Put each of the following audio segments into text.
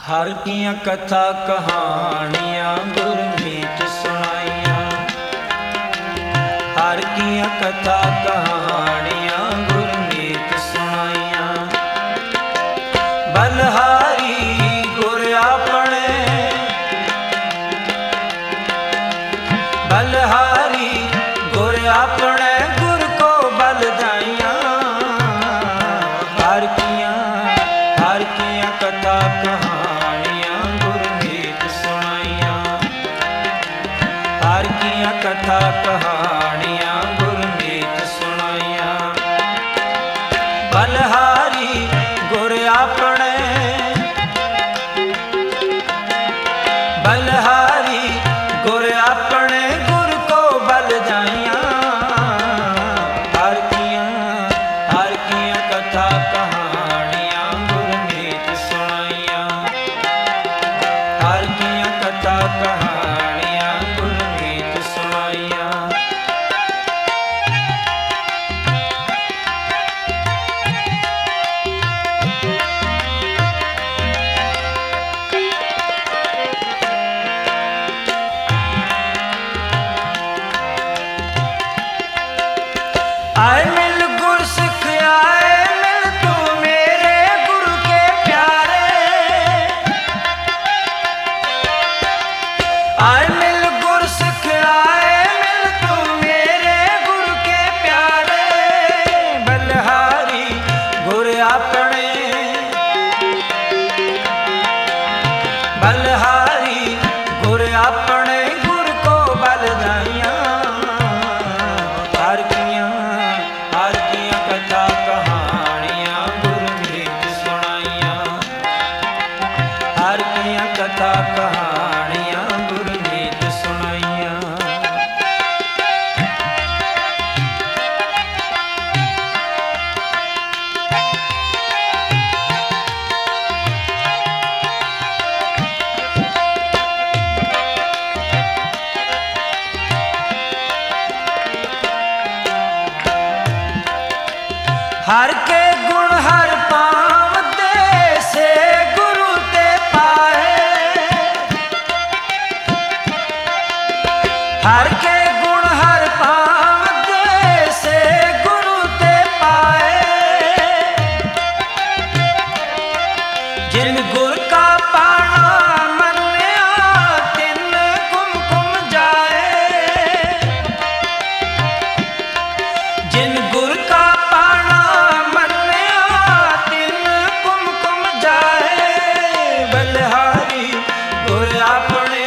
हर किया कथा कहानियां गुरमीत सुनाइया। हर किया कथा कहानियां गुरमीत सुनाइया। बलहारी गुर अपने, बलहारी गुर अपने गुर को बल दाइया। हर किया कथा कहानियां गुरमीत सुनाइया। हर किया कथा कहानियां गुरमीत सुनाइया। बलहारी गुर अपने, बलहारी गुर अपने गुर को बल जाइया। हर किया कथा कहानियां गुरमीत सुनाइया। हर किया कथा कहानियां गुरमीत सुनाइया। आए मिल गुर सिख आए मिल तू मेरे गुरु के प्यारे। आए मिल गुर सिख आए मिल तू मेरे गुरु के प्यारे। बलहारी गुर अपने, बलहारी गुर अपने गुर को बल दाइया। हर किया कथा कहानियां गुरमीत सुनाइया। हर किया कथा कहानियां गुरमीत सुनाइया। हर के गुण हर पाव दे से गुरु ते पाए। हर के गुण हर पाव दे से गुरु ते पाए। जिन गुर का पाना मन्या तिन कुमकुम जाए। जिन गुर का बलहारी गुर अपने,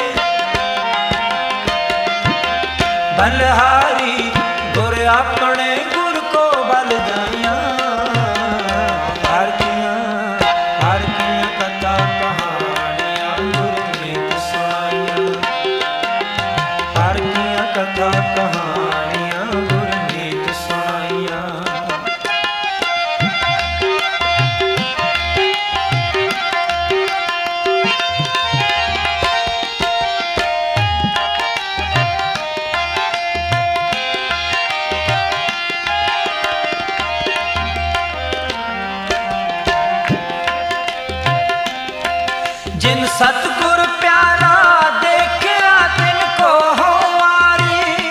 बलहारी गुर अपने गुर को बल दाइया। हर किया कथा कहानियां गुरमीत सुनाइया। हर किया कथा कहानियां गुरमीत सुनाइया। जिन सतगुर प्यारा देखा तिनको हो वारी।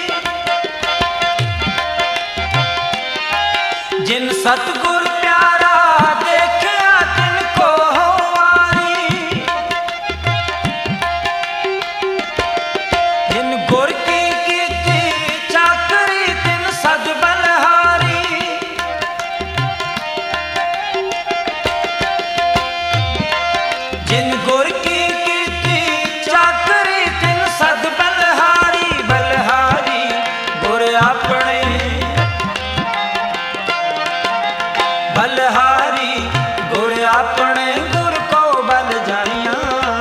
जिन सतगुर प्यारा देखा तिनको हो वारी। जिन गुर की कीती चाकरी तिन सद बलहारी। जिन गुर की कीती चाकरी तिन सद बलहारी। बलहारी गुर अपने, बलहारी गुर अपने गुर को बल जाइया।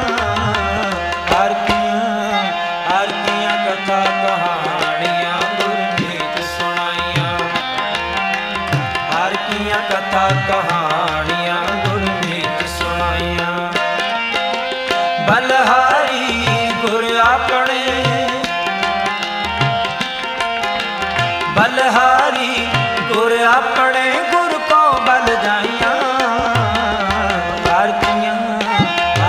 हर किया कथा कहानियां गुरमीत सुनाइया। हर किया कथा कहानियां गुरमीत सुनाइया। बलहारी गुर अपने, बलहारी गुर अपने गुर को बल जाइया। हर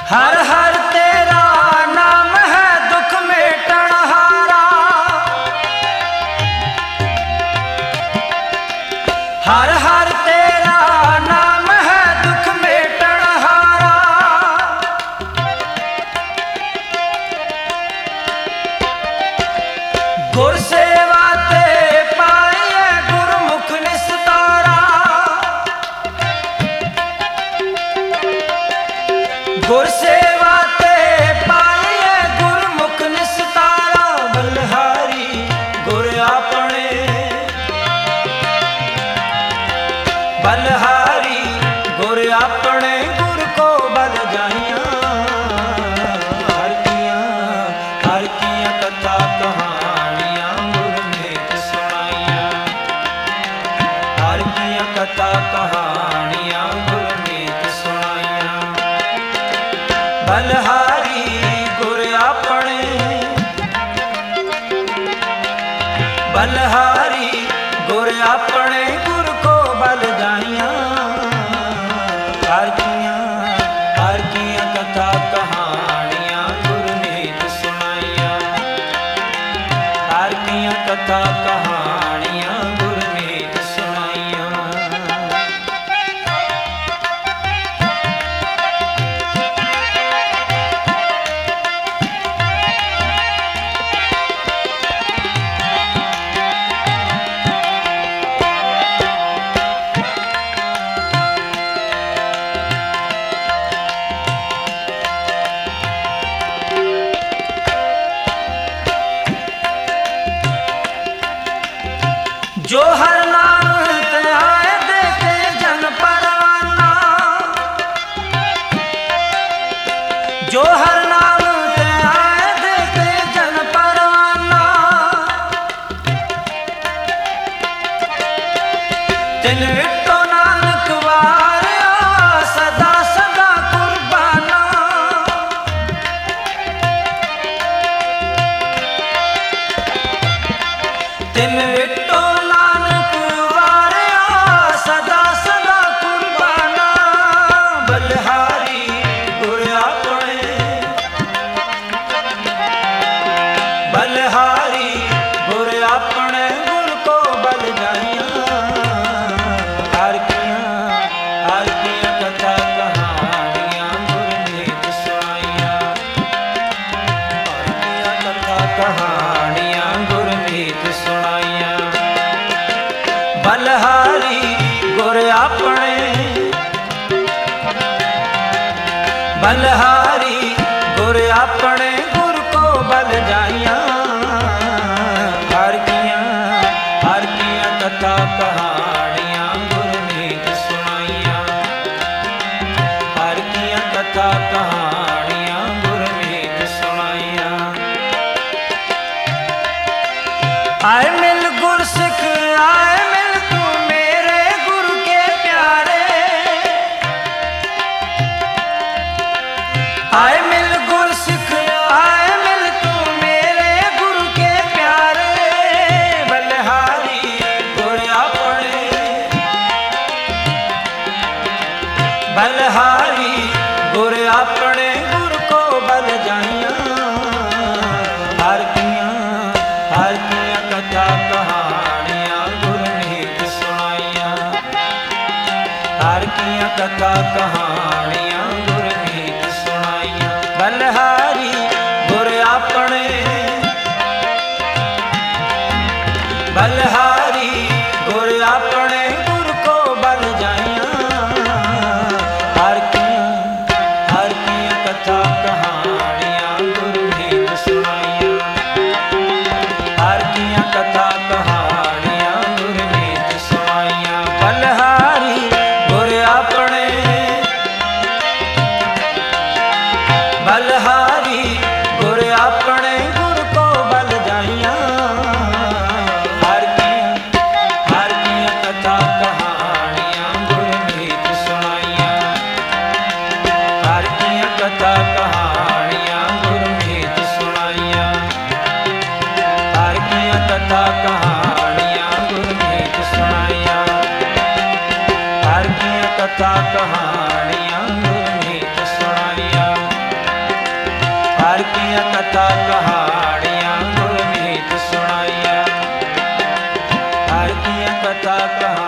हर हर तेरा नाम है दुख मेटन हारा, हर हर तेरा नाम है दुख मेटन हारा। गुर सेवा ते पाइए गुरमुख निस्तारा, गुर सेवा ते पाइए गुरमुख निस्तारा। बलिहारी गुर अपने, बलिहारी गुर अपने गुर को बल जाइया। हर किया कथा कहानियां गुरमीत सुनाइया, हर किया कथा कहानियां गुरमीत सुनाइया। बलिहारी गुर अपने, बलिहारी गुर अपने गुर को बल जाइया। हर किया कथा कहानियां गुरमीत सुनाइया, हर किया कथा कहानियां गुरमीत सुनाइया। जो हर नाम ते आए देखे जन परवाना, जो हर नाम ते आए देखे जन परवाना। तिन विटो नानक वारिया सदा सदा कुर्बाना। तिन विटो सदा सदा कुर्बाना। बलिहारी गुर अपने, बलिहारी गुर अपने गुर को बल जाइया। हर किया कथा कहानियां गुरमीत सुनाइया, हर किया कथा कहानियां गुरमीत सुनाइया। बलिहारी गुर अपने, बलिहारी गुर अपने गुर को बल जाइया। हर किया कथा कहानियां गुरमीत सुनाइया, हर किया कथा कहानियां गुरमीत सुनाइया। आए मिल गुर सिख आए मिल तू मेरे गुरु के प्यारे, आए मिल गुर सिख आए मिल तू मेरे गुरु के प्यारे। बलिहारी गुर अपने, बलिहारी गुर अपने गुर को बल जाइया। हर किया कथा कहानियां गुरमीत सुनाइया, हर किया कथा कहानियां गुरमीत सुनाइया। बलिहारी गुर अपने, बलिहारी गुर अपने गुर को बल जाइया। हर किया कथा कहानियां गुरमीत सुनाइया, हर किया कथा कहानियां गुरमीत सुनाइया। बलिहारी गुर अपने, बलिहारी गुर अपने गुर को बल जाइया। हर किया कथा कहानियां गुरमीत सुनाइया, हर किया कथा कहानियां गुरमीत सुनाइया, हर किया कथा कहानियां गुरमीत सुनाइया, हर किया कथा कहानियां गुरमीत सुनाइया। कथा कहाँ